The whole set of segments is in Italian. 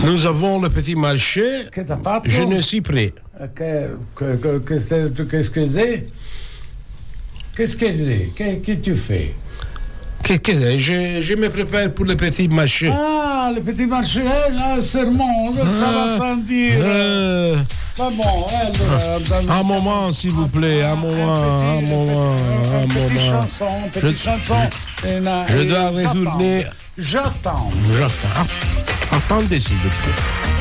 Nous avons le petit marché. Che t'ha fatto? Je ne suis prêt. Qu'est-ce que c'est? Qu'est-ce que tu fais? Je me prépare pour le petit marché. Ah, le petit marché, là, sermon, ça va sentir. Pas bon, un moment, s'il vous plaît, un moment. Petite chanson. Je dois retourner. J'attends. Attendez, s'il vous plaît.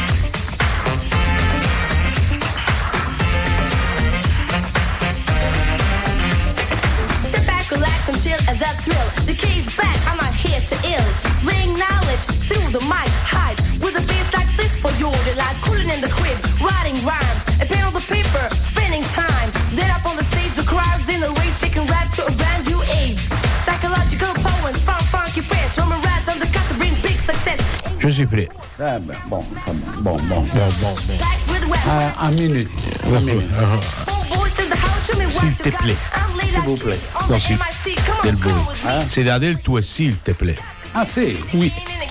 Relax and chill as that thrill. The key's back, I'm not here to ill. Laying knowledge through the mic, hide with a bass like this for your delight. Cooling in the crib, writing rhymes, a pen on the paper, spending time. Then up on the stage, the crowds in the rage, taking rap to a brand new age. Psychological poems, funky fresh, Roman rats on the cut to bring big success. Je suis prêt. Bon. Un minute. S'il te plaît. S'il vous plaît. Non, s'il del voi. C'est da del tuo, s'il te plaît. Ah, sì? Oui.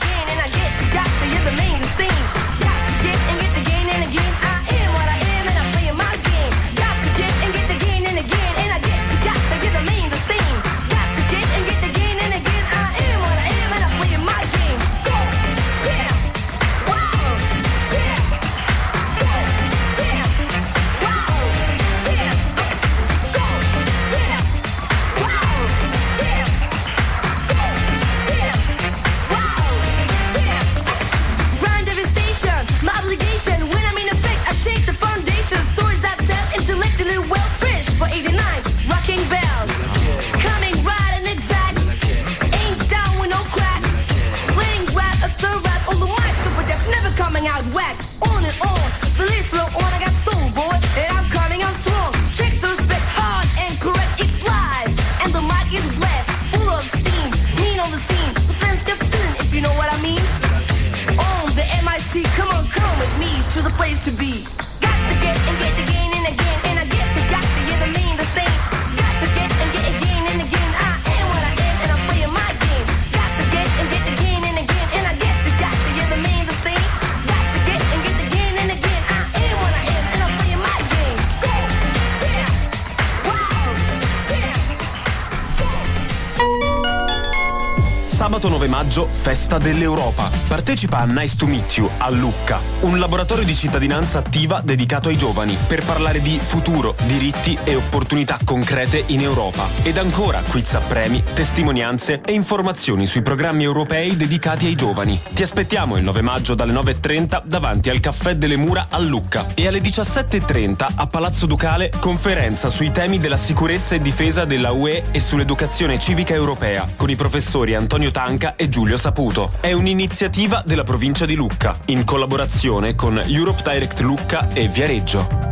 Sabato 9 maggio, festa dell'Europa. Partecipa a Nice to Meet You a Lucca, un laboratorio di cittadinanza attiva dedicato ai giovani per parlare di futuro, diritti e opportunità concrete in Europa. Ed ancora quiz a premi, testimonianze e informazioni sui programmi europei dedicati ai giovani. Ti aspettiamo il 9 maggio dalle 9:30 davanti al Caffè delle Mura a Lucca e alle 17:30 a Palazzo Ducale conferenza sui temi della sicurezza e difesa della UE e sull'educazione civica europea con i professori Antonio Tanca e Giulio Saputo. È un'iniziativa della provincia di Lucca in collaborazione con Europe Direct Lucca e Viareggio.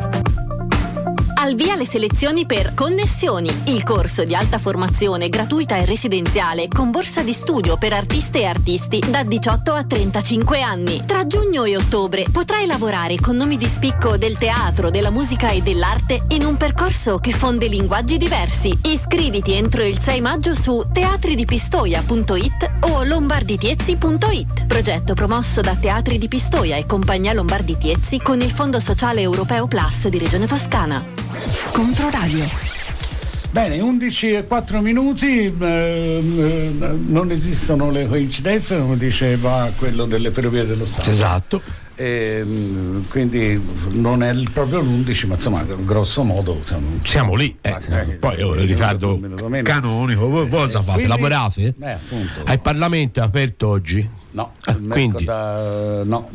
Al via le selezioni per Connessioni, il corso di alta formazione gratuita e residenziale con borsa di studio per artiste e artisti da 18 a 35 anni. Tra giugno e ottobre potrai lavorare con nomi di spicco del teatro, della musica e dell'arte in un percorso che fonde linguaggi diversi. Iscriviti entro il 6 maggio su teatridipistoia.it o lombarditiezzi.it. Progetto promosso da Teatri di Pistoia e Compagnia Lombardi Tiezzi con il Fondo Sociale Europeo Plus di Regione Toscana. Controradio. Bene, 11:04 minuti, non esistono le coincidenze, come diceva quello delle Ferrovie dello Stato. Esatto. Quindi non è proprio l'11, ma insomma grosso modo siamo lì. Poi il ritardo canonico. Voi cosa fate? Lavorate? Appunto. Il Parlamento è aperto oggi? No, quindi no.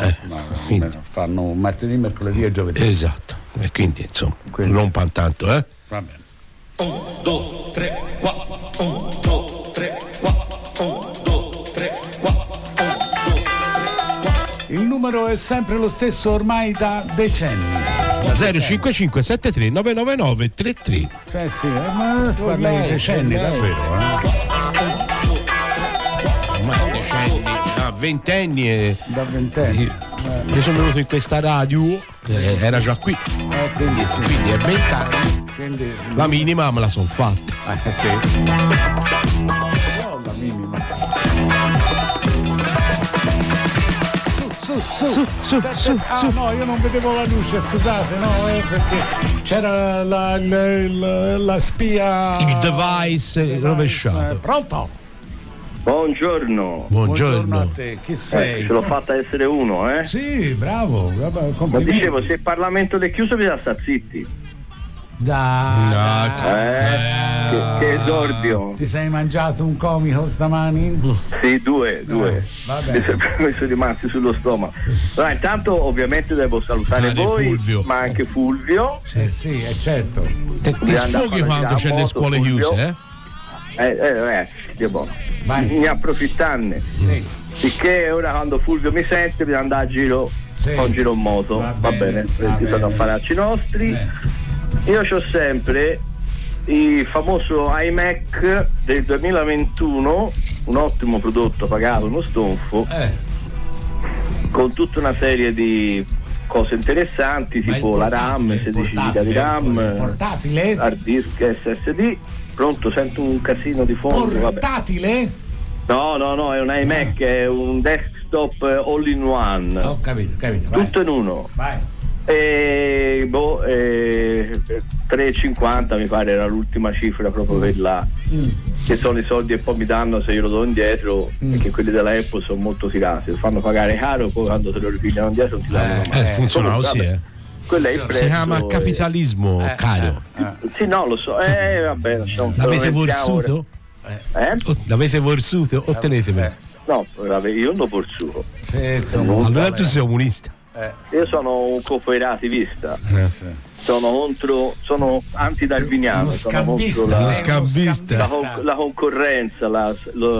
Fanno martedì, mercoledì e giovedì. Esatto. E quindi insomma non tanto, Va bene. 1, 2, 3, 4. 1, 2, 3, 4. 1, 2, 3, 4. 1, 2, 3, 4. Il numero è sempre lo stesso ormai da decenni. 05573 999 33. Sì, ma si parla di decenni, davvero. Ma decenni, da ventenni e da ventenni. Io sono venuto in questa radio, era già qui. Quindi è 20 anni. Quindi la minima me la son fatta. Sì. La minima. Su. No, io non vedevo la luce, scusate, no, perché c'era la spia. Il device rovesciato. Pronto? Buongiorno. Buongiorno a te, chi sei? Ce l'ho fatta essere uno, eh? Sì, bravo, Ma complimenti. dicevo, se il Parlamento è chiuso bisogna stare zitti. Che esordio. Ti sei mangiato un comico stamani? Sì, due. Va Mi bene. sono rimasti sullo stomaco. Allora, intanto ovviamente devo salutare voi, Fulvio. ma anche Fulvio. Sì, è certo. Ti sfoghi quando c'è le scuole chiuse, Che buono. Vai. Ne approfittarne. Sì. Sicché ora quando Fulvio mi sente bisogna andare a giro, con giro in moto. Va bene. Questi sono apparati nostri. Io c'ho sempre il famoso iMac del 2021, un ottimo prodotto pagato, uno stonfo, con tutta una serie di cose interessanti, tipo la RAM, 16 giga di RAM, portatile? hard disk SSD. Pronto, sento un casino di fondo. Portatile? No, è un iMac, è un desktop all in one. Ho capito, vai. Tutto in uno. Vai. 3,50 mi pare era l'ultima cifra, proprio per che sono i soldi e poi mi danno se io lo do indietro, perché quelli della Apple sono molto tirati, lo fanno pagare caro, poi quando se lo ripigliano indietro ti danno funziona così, quello è il prezzo, si chiama capitalismo caro. Sì, no, lo so, vabbè, l'avete borsuto? L'avete borsuto? Ottenetevelo. No, io non l'ho borsuto. Allora tu sei comunista. Io sono un cooperativista. Sono antidarwiniano, sono contro la concorrenza, la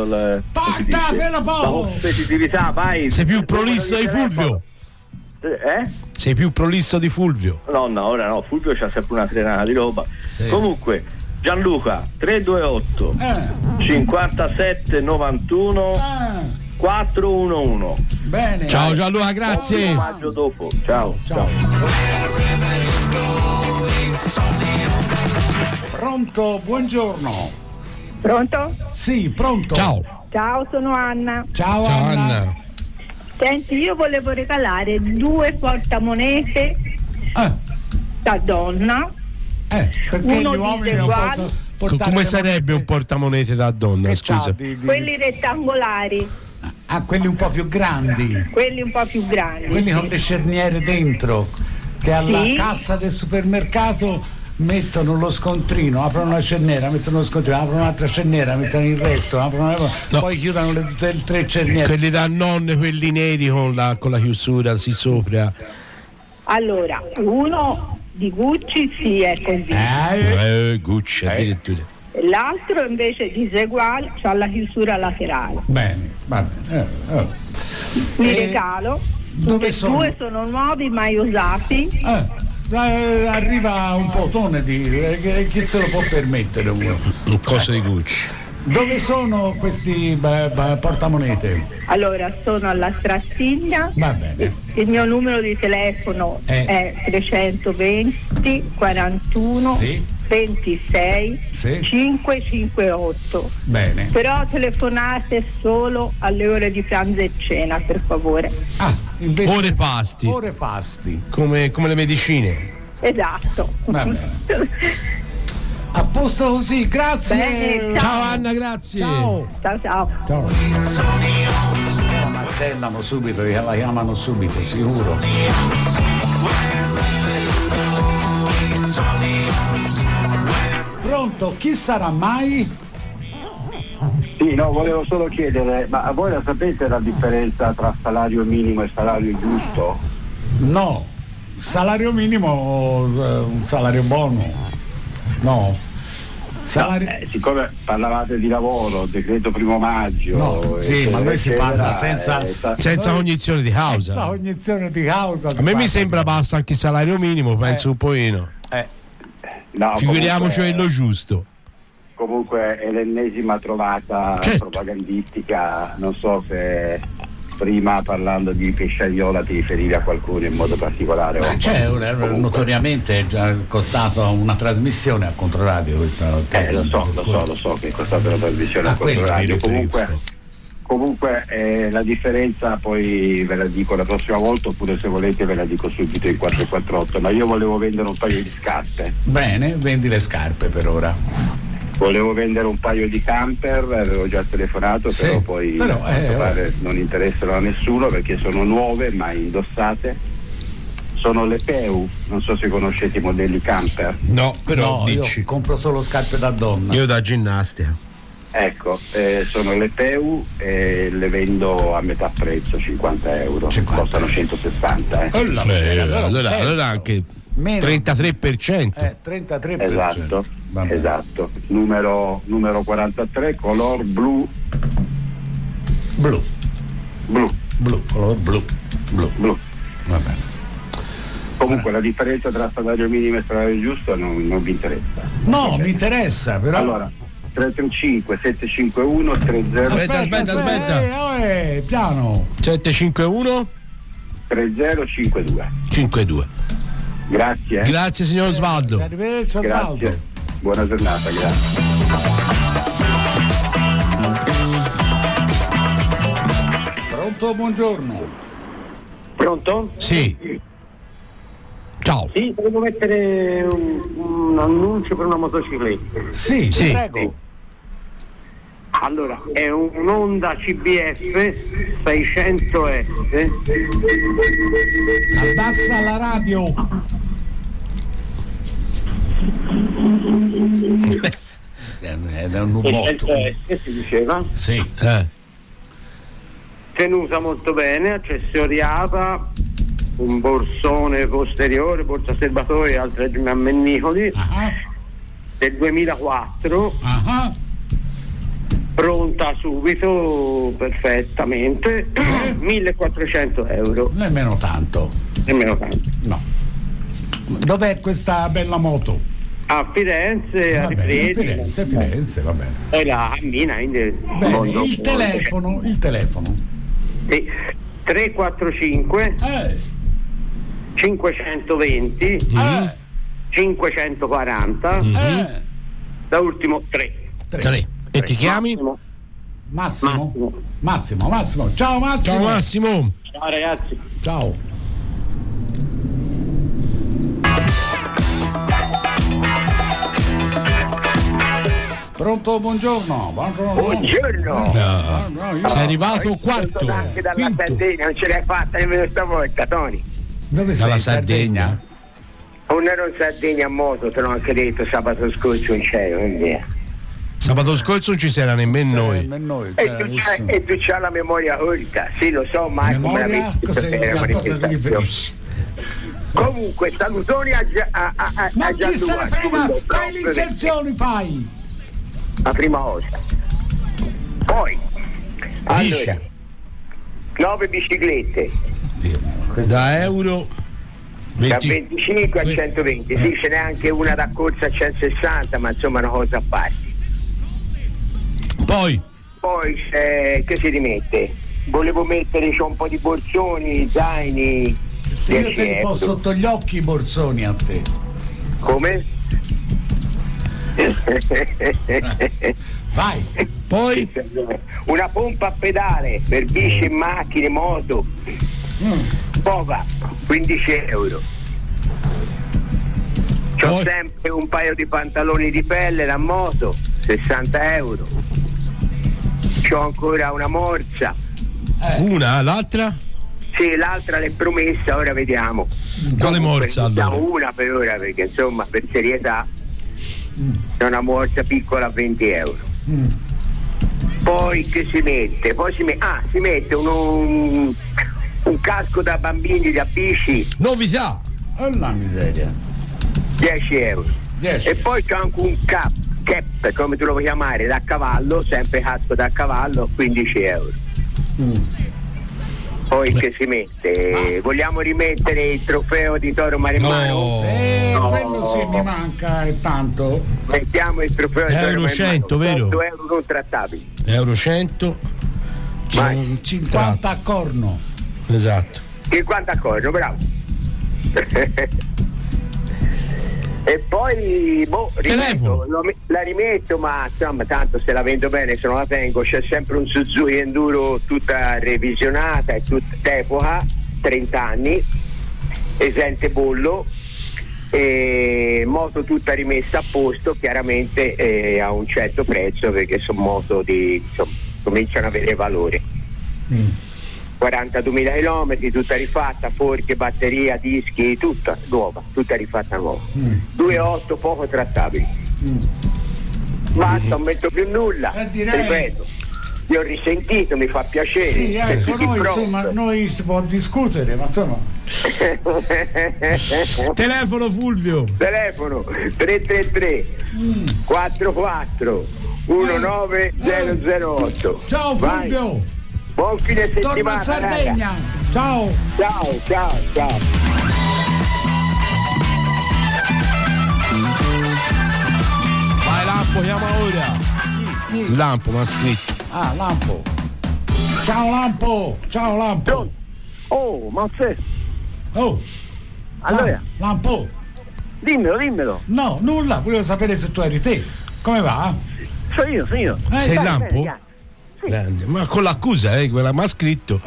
competitività. Vai. Sei più prolisso di Fulvio? Sei più prolisso di Fulvio? No, ora no, Fulvio c'ha sempre una trenata di roba. Comunque, Gianluca 328 57 91 411. Bene. Ciao Gianluca, grazie. Un maggio dopo. Ciao. Pronto, buongiorno. Pronto? Sì, pronto. Ciao, sono Anna. Ciao Anna. Senti, io volevo regalare 2 portamonete da donna. Perché uno gli uomini non possono portare. Come sarebbe un portamonete da donna? Scusa. Quelli rettangolari. Quelli un po' più grandi. Quelli con le cerniere dentro, che alla cassa del supermercato mettono lo scontrino, aprono una cerniera, mettono lo scontrino, aprono un'altra cerniera, mettono il resto, poi chiudono le 3 cerniere. Quelli da nonne, quelli neri con la chiusura sopra. Allora, uno di Gucci è così. Gucci addirittura. L'altro invece diseguale, c'ha la chiusura laterale. Bene, va bene. Li regalo. Dove sono? 2 sono nuovi mai usati. Arriva un potone di chi se lo può permettere uno. Un coso di Gucci. Dove sono questi portamonete? Allora, sono alla Strattiglia. Va bene. Il mio numero di telefono è 320 41 26 558. Bene. Però telefonate solo alle ore di pranzo e cena, per favore. Ore pasti. Come le medicine. Esatto. Va bene. A posto così, grazie. Bene, ciao Anna, grazie. Ciao. La martellano subito, la chiamano subito, sicuro. Pronto, chi sarà mai? Sì, no, volevo solo chiedere, ma a voi la sapete la differenza tra salario minimo e salario giusto? No, salario minimo, un salario buono. No. Siccome parlavate di lavoro, decreto 1 maggio, ma noi si parla senza cognizione di causa. Senza cognizione di causa. A me mi sembra basta anche il salario minimo, penso un pochino. No, figuriamoci quello giusto. Comunque è l'ennesima trovata propagandistica, non so se prima parlando di pesciaiola ti riferivi a qualcuno in modo particolare. Notoriamente è già costato una trasmissione a Controradio questa lo so che è costata una trasmissione a Controradio. Comunque Comunque la differenza poi ve la dico la prossima volta, oppure se volete ve la dico subito in 448, ma io volevo vendere un paio di scarpe. Bene, vendi le scarpe per ora. Volevo vendere un paio di camper, avevo già telefonato, Sì, però poi però, non interessano a nessuno perché sono nuove, mai indossate. Sono le Peu, non so se conoscete i modelli camper. No, però dici. Io compro solo scarpe da donna. Io da ginnastica. Ecco, sono le Peu e le vendo a metà prezzo, 50 euro. 50. Costano 160. Allora anche meno. 33%. 33%. Esatto. Numero 43, color blu. Color blu. Va bene. Comunque la differenza tra stadario minimo e stadario giusto non vi interessa. No, mi interessa, però. Allora, 335 751 30. Aspetta. Piano. 751 3052. 52. Grazie. Grazie signor Osvaldo. Arrivederci Osvaldo. Grazie. Buona giornata, grazie. Pronto, buongiorno. Pronto? Sì. Ciao. Sì, devo mettere un annuncio per una motocicletta. Sì, prego. Allora, è un Honda CBF 600S. Abbassa la radio. È un ubotto. 600S si diceva? Sì. Tenuta molto bene, accessoriata, un borsone posteriore, borsa serbatoio e altri ammennicoli. Del 2004. Pronta subito, perfettamente. 1.400 euro. Nemmeno tanto. No. Dov'è questa bella moto? A Firenze, a Ripleti. Firenze, va bene. Poi la cammina. Bene, il telefono. Sì. 345 520 540 da ultimo 3. E ti chiami? Massimo. Ciao Massimo. Ciao Massimo. Ciao ragazzi. Ciao. Pronto, buongiorno. Buongiorno. Sei arrivato quarto. Anche dalla Sardegna, non ce l'hai fatta nemmeno stavolta, Tony. Dove sei? Dalla Sardegna? Non ero in Sardegna a moto, te l'ho anche detto sabato scorso in cielo, quindi. Sabato scorso non ci c'era nemmeno noi. E tu c'hai la memoria corta, sì lo so, ma memoria, cosa ti riferisci? Comunque salutoni a ma chi se ne frega? Fai le inserzioni, fai la prima volta. Poi allora 9 biciclette da euro da 25 a 120. Sì, ce n'è anche una da corsa a 160, ma insomma una cosa a parte. Poi che si rimette? Volevo mettere un po' di borsoni, zaini. Io te li po' sotto gli occhi i borsoni a te. Come? Vai. Poi una pompa a pedale per bici, macchine, moto. Poca, 15 euro. C'ho sempre un paio di pantaloni di pelle da moto, 60 euro. C'ho ancora una morsa. Una, l'altra? Sì, l'altra l'è promessa, ora vediamo. Quale morsa allora? Una per ora, perché insomma per serietà è una morsa piccola a 20 euro. Poi che si mette? Si mette un casco da bambini da bici. Novità! Oh la miseria. 10 euro. 10. E poi c'è anche un cap, come tu lo vuoi chiamare, da cavallo, sempre casco da cavallo, 15 euro. Poi che si mette? Vogliamo rimettere il trofeo di Toro Maremmano? No. Quello sì mi manca, è tanto. Mettiamo il trofeo di Toro Euro 100, vero? 8 euro non trattabili. Euro 100. 50 a corno. Esatto. 50 a corno, bravo. E poi rimetto, la rimetto, ma insomma tanto se la vendo bene, se non la tengo. C'è sempre un Suzuki Enduro tutta revisionata, è tutta d'epoca, 30 anni, esente bollo, e moto tutta rimessa a posto, chiaramente a un certo prezzo, perché sono moto cominciano ad avere valore. 42.000 km, tutta rifatta, forche, batteria, dischi, tutta nuova, tutta rifatta nuova. 2.8 poco trattabili. Basta, non metto più nulla. Ripeto, io ho risentito, mi fa piacere. Sì, ecco, noi si può discutere, ma insomma. Telefono Fulvio. Telefono 333 44 19008. Ciao Fulvio. Vai. Buon fine settimana. Torna a Sardegna. Ciao. Ciao. Vai Lampo, chiama ora. Chi? Lampo mi ha scritto. Ah, Lampo. Ciao Lampo. Oh, ma sei. Oh. Allora. Lampo. Dimmelo. No, nulla, volevo sapere se tu eri te. Come va? Sono io. Sei Lampo? Sì. Grande. Ma con l'accusa, quella mi ha scritto.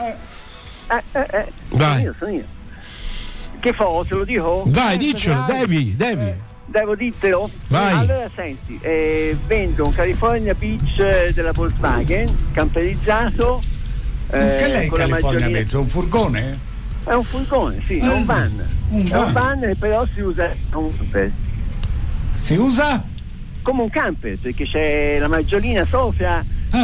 Vai. Sono io. Che fa? Te lo dico? Vai, diccelo, devi. Devo dirtelo? Vai. Allora senti, vendo un California Beach della Volkswagen camperizzato. Che lei con California Beach? Un furgone? È un furgone, sì, è un van. È un van che però si usa come un camper. Si usa? Come un camper, perché c'è la maggiolina sopra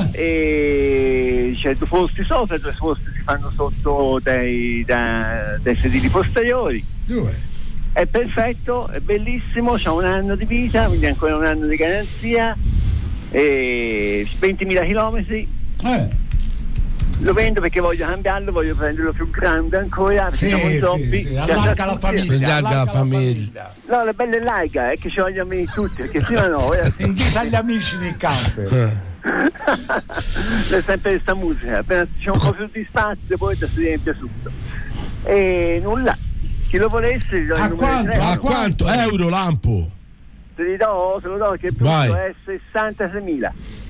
e c'è due posti sopra, due posti si fanno sotto dai sedili posteriori. Due. È perfetto, è bellissimo, c'ha 1 anno di vita, quindi ancora 1 anno di garanzia, e 20.000 chilometri. Lo vendo perché voglio cambiarlo, voglio prenderlo più grande ancora, perché siamo troppi. Allarga la famiglia. No, la bella è laica, è che ci vogliono venire tutti, perché prima no. Invita gli amici nel camper. C'è sempre questa musica, appena c'è un po' più di spazio poi si riempie tutto. E nulla. Chi lo volesse gli do il numero di telefono. A quanto? Euro Lampo? Te lo do che il prezzo è 63.000.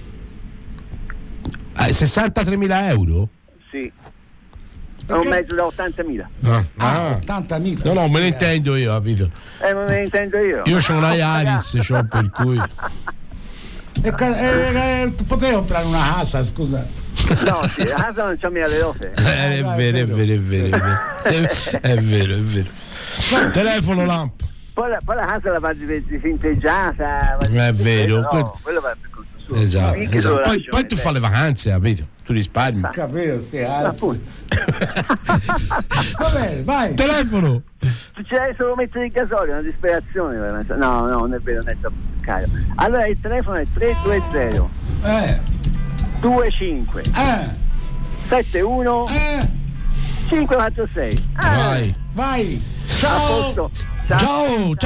63.000 euro? Sì. È un mezzo da 80.000. 80.000. No, me ne intendo io, capito? Non me ne intendo io. Io c'ho una Yaris, per cui. Potevi comprare una casa, scusa. No, sì, la casa non c'ho mica le rose. È vero. Telefono Lampo. Poi la casa la fai disinteggiata. È vero. No, quello va per conto suo. Esatto. Poi tu fai le vacanze, capito? Tu risparmi. Capito, va bene, vai. Telefono. Succede solo mettere il gasolio, una disperazione veramente. No, non è vero, non è troppo caro. Allora il telefono è 320 25 71 546. Vai. Ciao. Ciao.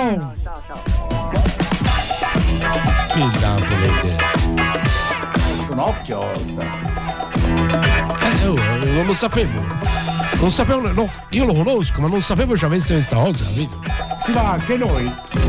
Il Lampo vede. Un occhio. Non lo sapevo. No, io lo conosco, ma non sapevo ci avesse questa cosa, capito? Si va anche noi.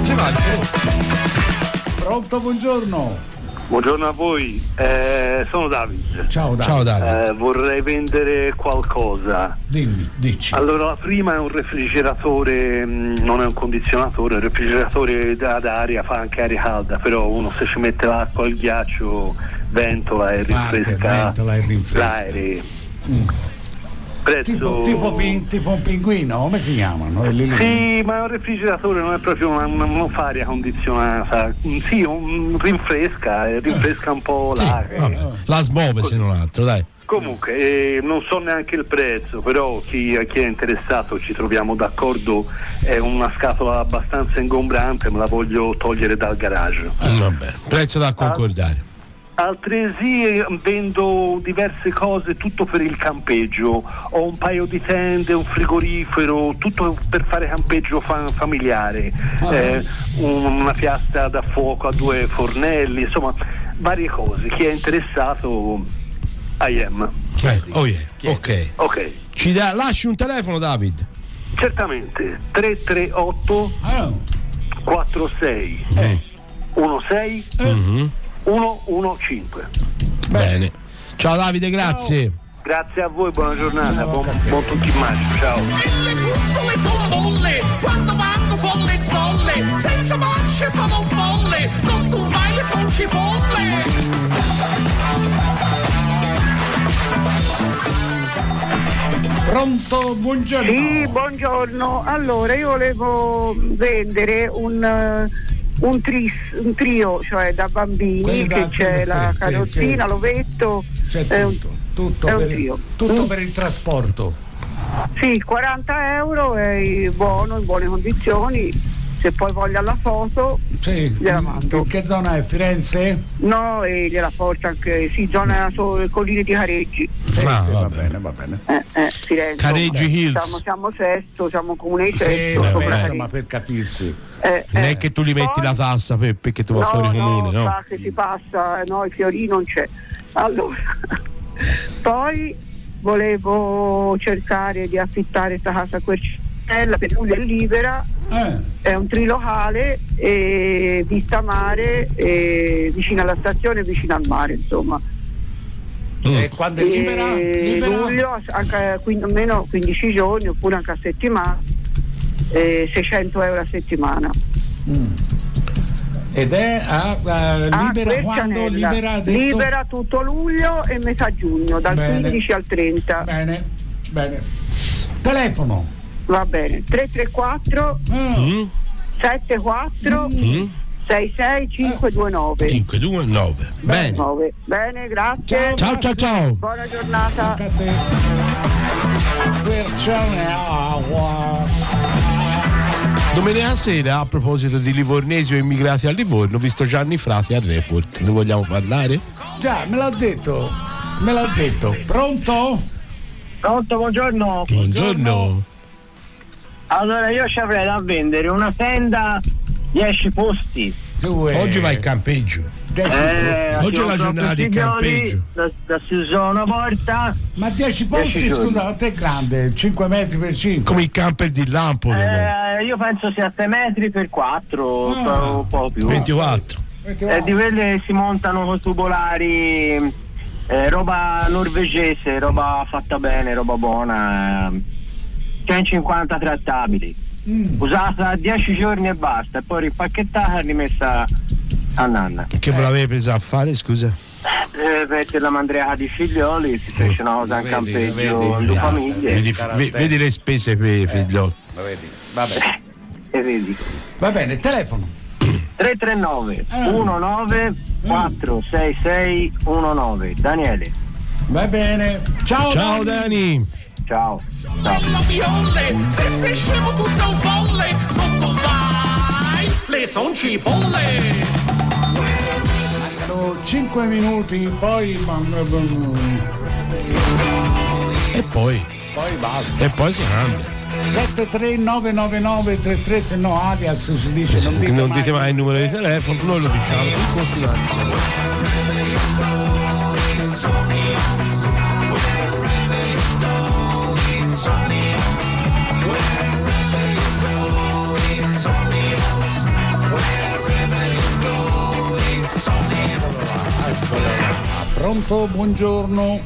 Pronto, buongiorno. Buongiorno a voi, sono David. Ciao David. Vorrei vendere qualcosa. Dici. Allora, la prima è un refrigeratore, non è un condizionatore, un refrigeratore ad aria, fa anche aria calda, però uno se ci mette l'acqua e il ghiaccio ventola e rinfresca l'aereo. Prezzo... Tipo un pinguino, come si chiamano? Sì, ma un refrigeratore non è proprio non fa aria condizionata. Sì, rinfresca un po' l'aria. La smuove se non altro, dai. Comunque, non so neanche il prezzo, però chi è interessato ci troviamo d'accordo, è una scatola abbastanza ingombrante, me la voglio togliere dal garage. Vabbè, prezzo da concordare. Altresì vendo diverse cose, tutto per il campeggio. Ho un paio di tende, un frigorifero, tutto per fare campeggio familiare, una piastra da fuoco a 2 fornelli, insomma varie cose. Chi è interessato, I am. Ok. Ci lasci un telefono, David? Certamente. 338 46 16 115. Bene. Ciao Davide, grazie. Ciao. Grazie a voi, buona giornata, buon tutti maggio, ciao. Le pustole sono molle, quando vanno folle zolle, senza marce sono un folle, non tu vai le son cipolle. Pronto, buongiorno. Sì, buongiorno. Allora, io volevo vendere un trio, cioè da bambini, che c'è la carrozzina, l'ovetto, c'è tutto per il trasporto. Sì, 40 euro, è buono, in buone condizioni. Se poi voglia la foto, gliela mando. In che zona è? Firenze? No, e gliela porto anche, sì, zona colline di Careggi. Va bene. Firenze. Careggi Hills. Siamo Sesto, siamo comune di Sesto. Ma per capirsi. Non è che tu li metti la tassa, Peppe, che tu vai fuori comune, no? No, che si passa, no, i fiori non c'è. Allora, poi volevo cercare di affittare questa casa a Quercinella, per lui è libera, è un trilocale, vista mare, vicino alla stazione, vicino al mare, insomma. E quando è libera? Luglio, anche almeno 15 giorni, oppure anche a settimana, 600 euro a settimana. Ed è libera quando? Libera tutto luglio e metà giugno, dal 15 al 30. Bene. Telefono. Va bene, 334 74 66 529. 529. Bene. Bene, grazie. Ciao. Buona giornata. Anche a te. Domenica sera, a proposito di livornesi o immigrati a Livorno, ho visto Gianni Frati al Report. Ne vogliamo parlare? Già, me l'ha detto. Pronto, buongiorno. Buongiorno. Allora, io ci avrei da vendere una tenda 10 posti. Oggi vai in campeggio. Oggi è la giornata di campeggio. Da si usa una porta. Ma 10 posti, scusa, te è grande, 5 metri per 5. Come il camper di Lampoli. Io penso sia 7 metri per 4, un po' più. 24. Di quelle si montano con tubolari, roba norvegese, roba fatta bene, roba buona. 150 trattabili, usata 10 giorni e basta, e poi ripacchettata e rimessa a nanna. Che ve l'avevi presa a fare, scusa? Per la mandriata di figlioli si fece una cosa in campeggio, in due famiglie. Vedi le spese per i figlioli. Lo vedi? Vabbè. E vedi. Va bene, telefono. 339 19 466 19. Daniele. Va bene. Ciao Dani. Ciao. Se sei scemo tu sei un folle, non tu vai, le son cipolle. Mancano 5 minuti, poi e poi basta. E poi si cambia. 7399933, se no alias si dice non dite mai il numero di telefono, noi lo diciamo in continuazione. Pronto, buongiorno.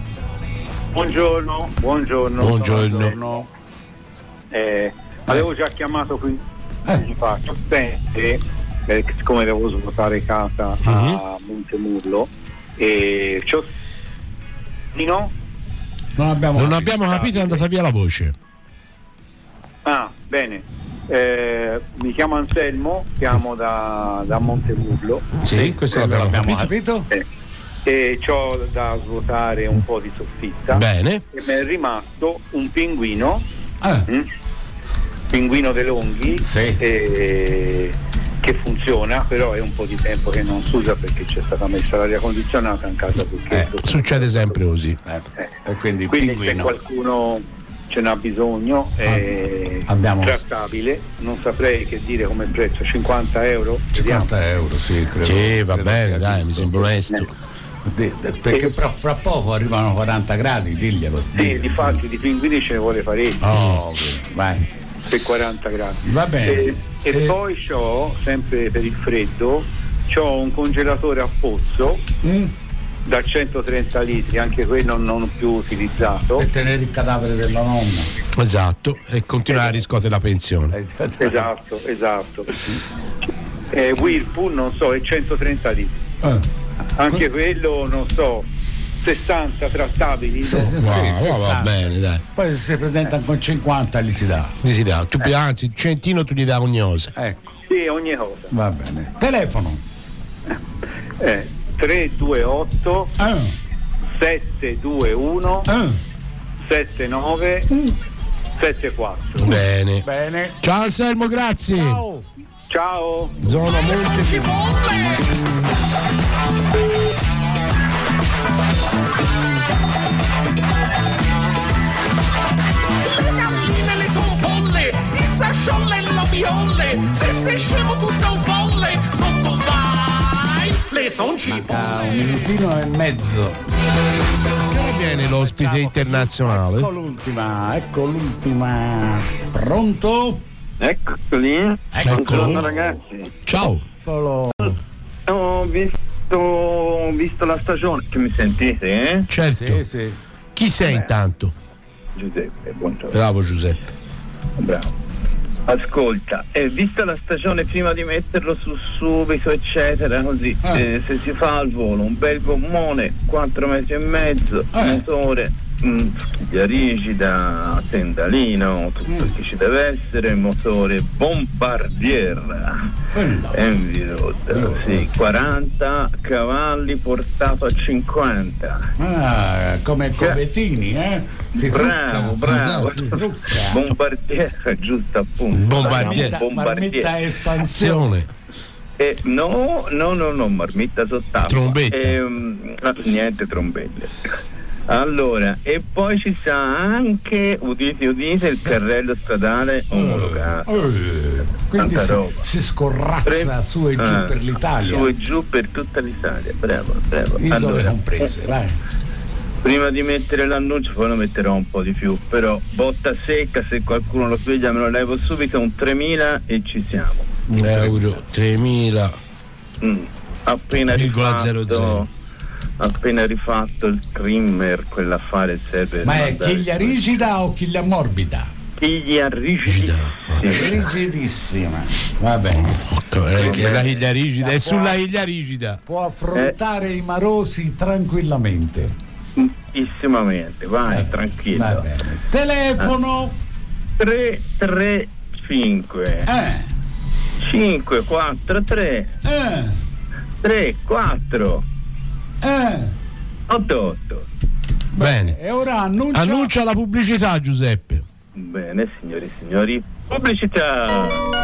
Avevo già chiamato qui faccio siccome devo svuotare casa a Montemurlo e non abbiamo capito, è andata via la voce. Bene. Mi chiamo Anselmo, siamo da Montemurlo. Sì, questo l'abbiamo capito. E c'ho da svuotare un po' di soffitta. Bene. E mi è rimasto un pinguino De Longhi, che funziona, però è un po' di tempo che non si usa perché c'è stata messa l'aria condizionata in casa, perché succede sempre così. Quindi se qualcuno ce n'ha bisogno è trattabile, non saprei che dire come prezzo, 50 euro? 50 euro, sì, credo. Sì, va bene, dai, mi sembra onesto. Perché fra poco arrivano 40 gradi, diglielo. Sì, difatti di pinguini ce ne vuole parecchio. Vai. Per 40 gradi. Va bene. E poi c'ho, sempre per il freddo, c'ho un congelatore a pozzo da 130 litri, anche quello non più utilizzato. Per tenere il cadavere della nonna. Esatto, e continuare a riscuotere la pensione. Esatto. Whirlpool, non so, è 130 litri. Anche quello, non so, 60 trattabili. Va bene, dai. Poi se si presentano con 50 li si dà. Tu, anzi, il centino tu gli dai ogni cosa. Ecco. Sì, ogni cosa. Va bene. Telefono. 328 721 7974. Bene. Ciao Anselmo, grazie. Ciao. Sono molto Le galline le son folle, il sasciolle e la violle, se sei scemo tu sei un folle, non tu vai, le son cipolle. Un minutino e mezzo. Che viene l'ospite internazionale? Ecco l'ultima. Pronto? Eccoli. Buongiorno ragazzi. Ciao. Ho visto la stagione. Che mi sentite? Certo. Sì. Chi sei intanto? Giuseppe, buongiorno. Bravo Giuseppe. Bravo. Ascolta, vista la stagione, prima di metterlo su subito eccetera, così se si fa al volo un bel gommone 4 metri e mezzo, motore schiglia rigida, tendalino, tutto che ci deve essere, motore Bombardier Envirod, sì, 40 cavalli portato a 50. Come Covettini, Bravo. Bombardier, giusto appunto. Marmitta espansione. No, marmitta sott'acqua. Trombetta. Niente trombette. Allora, e poi ci sta anche, udite, il carrello stradale omologato. Quindi si scorrazza su e giù per l'Italia. Su e giù per tutta l'Italia, bravo. Isole allora, comprese, vai. Prima di mettere l'annuncio, poi lo metterò un po' di più, però botta secca, se qualcuno lo sveglia me lo levo subito, un 3.000 e ci siamo. Euro, 3.000. Appena rifatto il trimmer, quell'affare serve. Ma è chiglia rigida o chiglia morbida? Chiglia rigidissima. Va bene. La chiglia rigida è sulla chiglia rigida. Può affrontare i marosi tranquillamente. Vai, tranquillo. Va bene. Telefono 335 543 34 88. Bene. E ora annuncia la pubblicità, Giuseppe. Bene, signori e signori, pubblicità.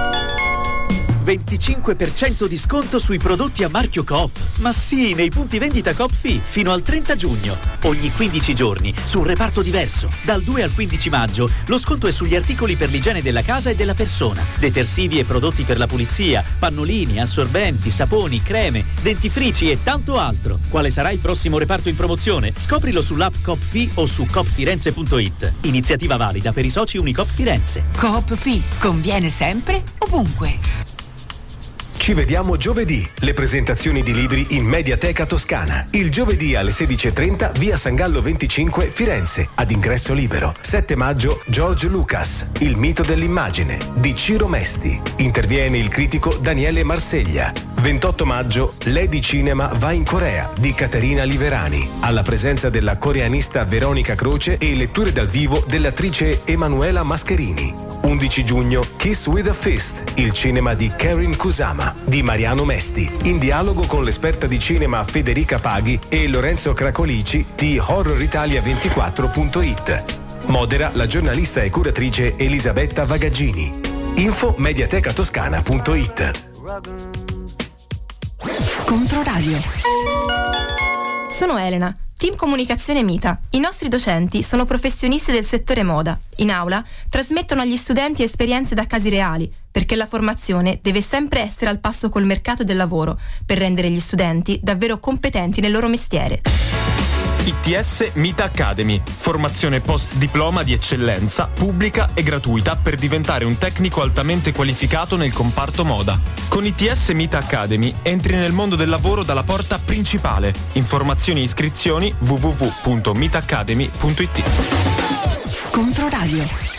25% di sconto sui prodotti a marchio Coop. Ma sì, nei punti vendita Coop Fi fino al 30 giugno. Ogni 15 giorni su un reparto diverso. Dal 2 al 15 maggio lo sconto è sugli articoli per l'igiene della casa e della persona, detersivi e prodotti per la pulizia, pannolini, assorbenti, saponi, creme, dentifrici e tanto altro. Quale sarà il prossimo reparto in promozione? Scoprilo sull'app Coop Fi o su coopfirenze.it. Iniziativa valida per i soci Unicoop Firenze. Coop Fi conviene sempre, ovunque. Ci vediamo giovedì, le presentazioni di libri in Mediateca Toscana. Il giovedì alle 16:30 via San Gallo 25 Firenze, ad ingresso libero. 7 maggio George Lucas, Il mito dell'immagine, di Ciro Mesti. Interviene il critico Daniele Marseglia. 28 maggio Lady Cinema va in Corea, di Caterina Liverani, alla presenza della coreanista Veronica Croce e letture dal vivo dell'attrice Emanuela Mascherini. 11 giugno Kiss with a Fist, il cinema di Karin Kusama, di Mariano Mesti, in dialogo con l'esperta di cinema Federica Paghi e Lorenzo Cracolici di horroritalia24.it. Modera la giornalista e curatrice Elisabetta Vagaggini. Info mediatecatoscana.it. Controradio. Sono Elena, team comunicazione Mita. I nostri docenti sono professionisti del settore moda. In aula trasmettono agli studenti esperienze da casi reali, perché la formazione deve sempre essere al passo col mercato del lavoro, per rendere gli studenti davvero competenti nel loro mestiere. ITS Mita Academy, formazione post diploma di eccellenza, pubblica e gratuita per diventare un tecnico altamente qualificato nel comparto moda. Con ITS Mita Academy entri nel mondo del lavoro dalla porta principale. Informazioni e iscrizioni www.mitacademy.it. Controradio.